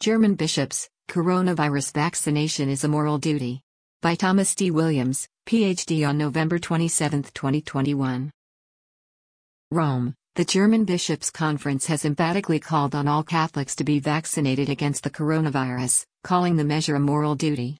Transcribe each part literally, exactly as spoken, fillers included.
German bishops, coronavirus vaccination is a moral duty. By Thomas D. Williams, P H D on November twenty-seventh, twenty twenty-one. Rome, the German Bishops' Conference has emphatically called on all Catholics to be vaccinated against the coronavirus, calling the measure a moral duty.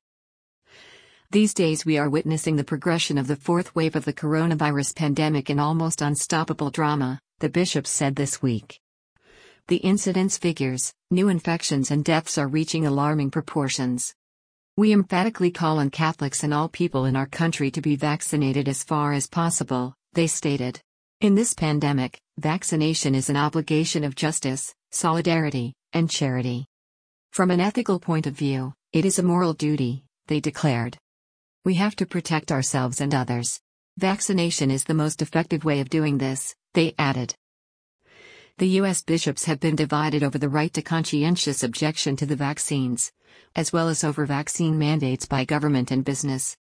These days we are witnessing the progression of the fourth wave of the coronavirus pandemic in almost unstoppable drama, the bishops said this week. The incidence figures, new infections and deaths are reaching alarming proportions. We emphatically call on Catholics and all people in our country to be vaccinated as far as possible, they stated. In this pandemic, vaccination is an obligation of justice, solidarity, and charity. From an ethical point of view, it is a moral duty, they declared. We have to protect ourselves and others. Vaccination is the most effective way of doing this, they added. The U S bishops have been divided over the right to conscientious objection to the vaccines, as well as over vaccine mandates by government and business.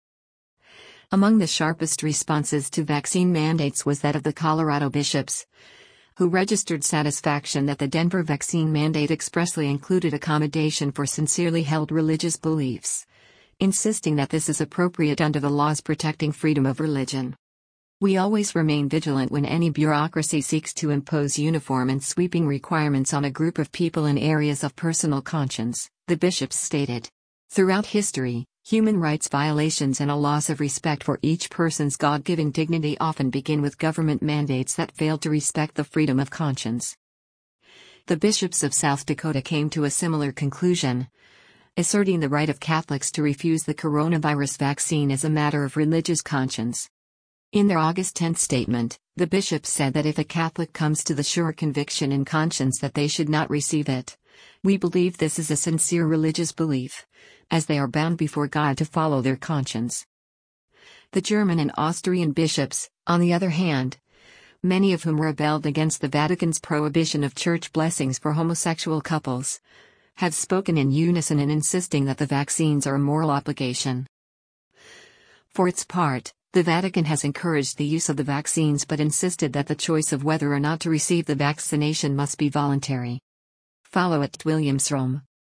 Among the sharpest responses to vaccine mandates was that of the Colorado bishops, who registered satisfaction that the Denver vaccine mandate expressly included accommodation for sincerely held religious beliefs, insisting that this is appropriate under the laws protecting freedom of religion. We always remain vigilant when any bureaucracy seeks to impose uniform and sweeping requirements on a group of people in areas of personal conscience, the bishops stated. Throughout history, human rights violations and a loss of respect for each person's God-given dignity often begin with government mandates that fail to respect the freedom of conscience. The bishops of South Dakota came to a similar conclusion, asserting the right of Catholics to refuse the coronavirus vaccine as a matter of religious conscience. In their August tenth statement, the bishops said that if a Catholic comes to the sure conviction in conscience that they should not receive it, we believe this is a sincere religious belief, as they are bound before God to follow their conscience. The German and Austrian bishops, on the other hand, many of whom rebelled against the Vatican's prohibition of church blessings for homosexual couples, have spoken in unison in insisting that the vaccines are a moral obligation. For its part, the Vatican has encouraged the use of the vaccines but insisted that the choice of whether or not to receive the vaccination must be voluntary. Follow at Williams Rome.